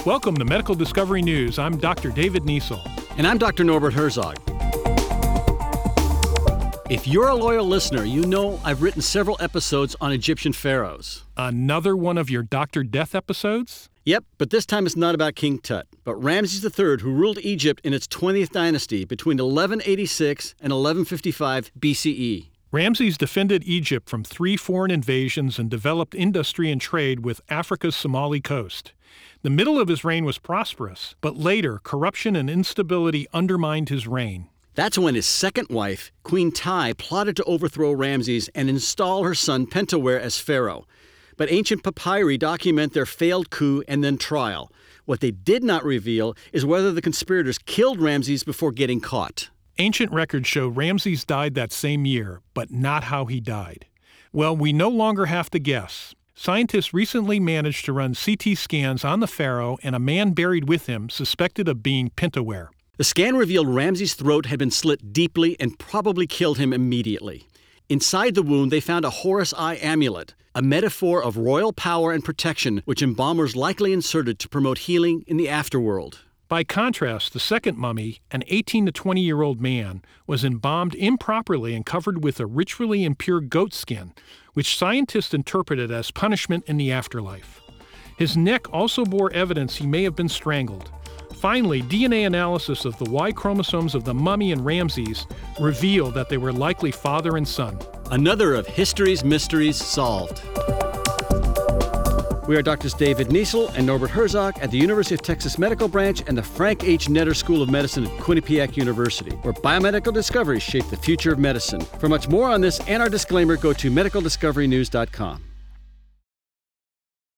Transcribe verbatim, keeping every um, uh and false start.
Welcome to Medical Discovery News. I'm Doctor David Niesel. And I'm Doctor Norbert Herzog. If you're a loyal listener, you know I've written several episodes on Egyptian pharaohs. Another one of your Doctor Death episodes? Yep, but this time it's not about King Tut, but Ramses the Third, who ruled Egypt in its twentieth dynasty between eleven eighty-six and eleven fifty-five B C E. Ramses defended Egypt from three foreign invasions and developed industry and trade with Africa's Somali coast. The middle of his reign was prosperous, but later corruption and instability undermined his reign. That's when his second wife, Queen Tai, plotted to overthrow Ramses and install her son Pentawere as pharaoh. But ancient papyri document their failed coup and then trial. What they did not reveal is whether the conspirators killed Ramses before getting caught. Ancient records show Ramses died that same year, but not how he died. Well, we no longer have to guess. Scientists recently managed to run C T scans on the pharaoh and a man buried with him suspected of being Pentawere. The scan revealed Ramses' throat had been slit deeply and probably killed him immediately. Inside the wound, they found a Horus Eye amulet, a metaphor of royal power and protection which embalmers likely inserted to promote healing in the afterworld. By contrast, the second mummy, an eighteen to twenty-year-old man, was embalmed improperly and covered with a ritually impure goat skin, which scientists interpreted as punishment in the afterlife. His neck also bore evidence he may have been strangled. Finally, D N A analysis of the Y chromosomes of the mummy and Ramses revealed that they were likely father and son. Another of history's mysteries solved. We are Doctors David Niesel and Norbert Herzog at the University of Texas Medical Branch and the Frank H. Netter School of Medicine at Quinnipiac University, where biomedical discoveries shape the future of medicine. For much more on this and our disclaimer, go to medical discovery news dot com.